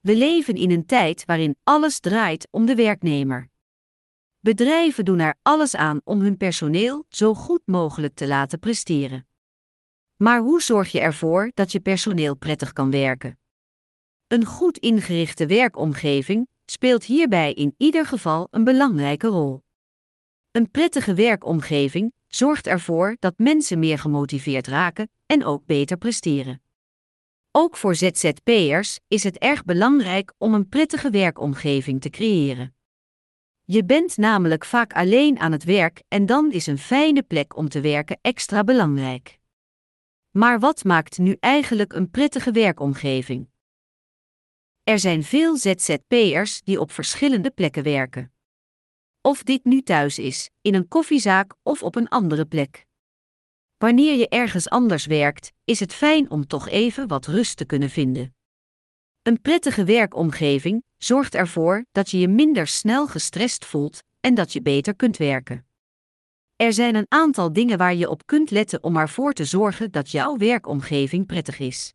We leven in een tijd waarin alles draait om de werknemer. Bedrijven doen er alles aan om hun personeel zo goed mogelijk te laten presteren. Maar hoe zorg je ervoor dat je personeel prettig kan werken? Een goed ingerichte werkomgeving speelt hierbij in ieder geval een belangrijke rol. Een prettige werkomgeving zorgt ervoor dat mensen meer gemotiveerd raken en ook beter presteren. Ook voor ZZP'ers is het erg belangrijk om een prettige werkomgeving te creëren. Je bent namelijk vaak alleen aan het werk en dan is een fijne plek om te werken extra belangrijk. Maar wat maakt nu eigenlijk een prettige werkomgeving? Er zijn veel ZZP'ers die op verschillende plekken werken. Of dit nu thuis is, in een koffiezaak of op een andere plek. Wanneer je ergens anders werkt, is het fijn om toch even wat rust te kunnen vinden. Een prettige werkomgeving zorgt ervoor dat je je minder snel gestrest voelt en dat je beter kunt werken. Er zijn een aantal dingen waar je op kunt letten om ervoor te zorgen dat jouw werkomgeving prettig is.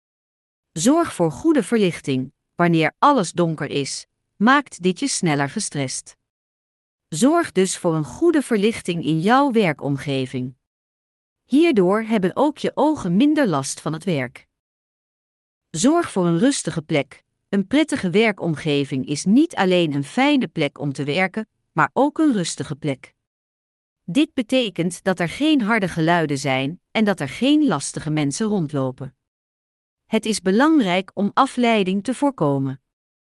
Zorg voor goede verlichting. Wanneer alles donker is, maakt dit je sneller gestrest. Zorg dus voor een goede verlichting in jouw werkomgeving. Hierdoor hebben ook je ogen minder last van het werk. Zorg voor een rustige plek. Een prettige werkomgeving is niet alleen een fijne plek om te werken, maar ook een rustige plek. Dit betekent dat er geen harde geluiden zijn en dat er geen lastige mensen rondlopen. Het is belangrijk om afleiding te voorkomen.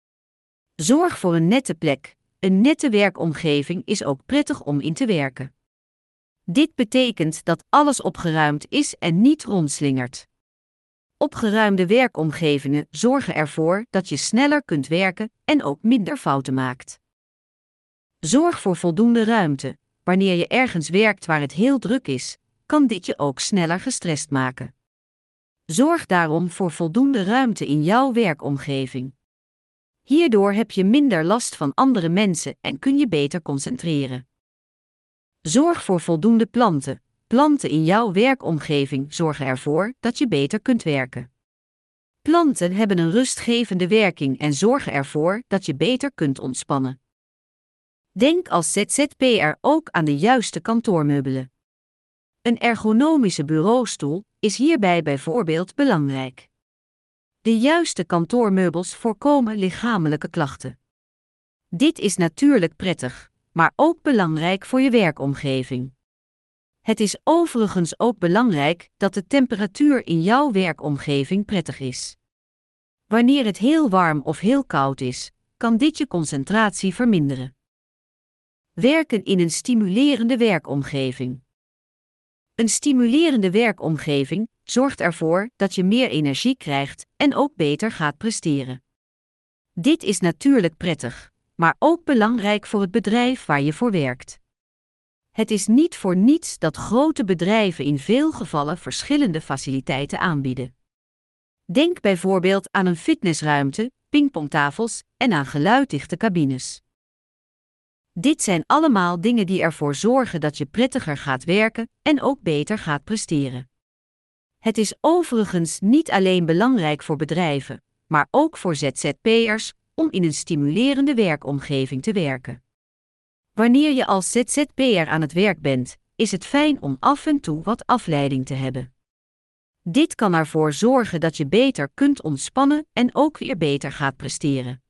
Zorg voor een nette plek. Een nette werkomgeving is ook prettig om in te werken. Dit betekent dat alles opgeruimd is en niet rondslingert. Opgeruimde werkomgevingen zorgen ervoor dat je sneller kunt werken en ook minder fouten maakt. Zorg voor voldoende ruimte. Wanneer je ergens werkt waar het heel druk is, kan dit je ook sneller gestrest maken. Zorg daarom voor voldoende ruimte in jouw werkomgeving. Hierdoor heb je minder last van andere mensen en kun je beter concentreren. Zorg voor voldoende planten. Planten in jouw werkomgeving zorgen ervoor dat je beter kunt werken. Planten hebben een rustgevende werking en zorgen ervoor dat je beter kunt ontspannen. Denk als ZZP'er ook aan de juiste kantoormeubelen. Een ergonomische bureaustoel is hierbij bijvoorbeeld belangrijk. De juiste kantoormeubels voorkomen lichamelijke klachten. Dit is natuurlijk prettig, maar ook belangrijk voor je werkomgeving. Het is overigens ook belangrijk dat de temperatuur in jouw werkomgeving prettig is. Wanneer het heel warm of heel koud is, kan dit je concentratie verminderen. Werken in een stimulerende werkomgeving. Een stimulerende werkomgeving zorgt ervoor dat je meer energie krijgt en ook beter gaat presteren. Dit is natuurlijk prettig, maar ook belangrijk voor het bedrijf waar je voor werkt. Het is niet voor niets dat grote bedrijven in veel gevallen verschillende faciliteiten aanbieden. Denk bijvoorbeeld aan een fitnessruimte, pingpongtafels en aan geluiddichte cabines. Dit zijn allemaal dingen die ervoor zorgen dat je prettiger gaat werken en ook beter gaat presteren. Het is overigens niet alleen belangrijk voor bedrijven, maar ook voor ZZP'ers om in een stimulerende werkomgeving te werken. Wanneer je als ZZP'er aan het werk bent, is het fijn om af en toe wat afleiding te hebben. Dit kan ervoor zorgen dat je beter kunt ontspannen en ook weer beter gaat presteren.